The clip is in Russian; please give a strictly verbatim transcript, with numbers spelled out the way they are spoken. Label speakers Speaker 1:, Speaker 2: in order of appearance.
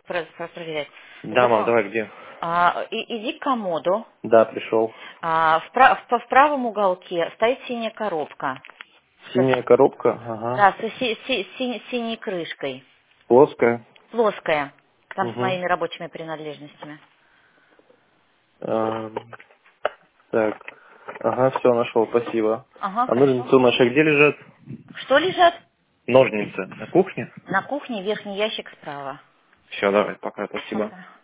Speaker 1: про- про- проверять.
Speaker 2: Да, мам,
Speaker 1: Зато,
Speaker 2: давай, где?
Speaker 1: а, и- иди к комоду.
Speaker 2: Да, пришел.
Speaker 1: А, в, пра- в- в правом уголке стоит синяя коробка. Со с-
Speaker 2: Синяя коробка, ага.
Speaker 1: да, со си- си- си- синей крышкой.
Speaker 2: Плоская.
Speaker 1: Плоская. Там с
Speaker 2: Угу.
Speaker 1: моими рабочими принадлежностями.
Speaker 2: Так, ага, все, нашел, спасибо.
Speaker 1: Ага,
Speaker 2: А
Speaker 1: хорошо.
Speaker 2: ножницы наши где лежат?
Speaker 1: Что лежат?
Speaker 2: Ножницы. На кухне?
Speaker 1: На кухне верхний ящик справа.
Speaker 2: Все, давай, пока, спасибо.
Speaker 1: Пока.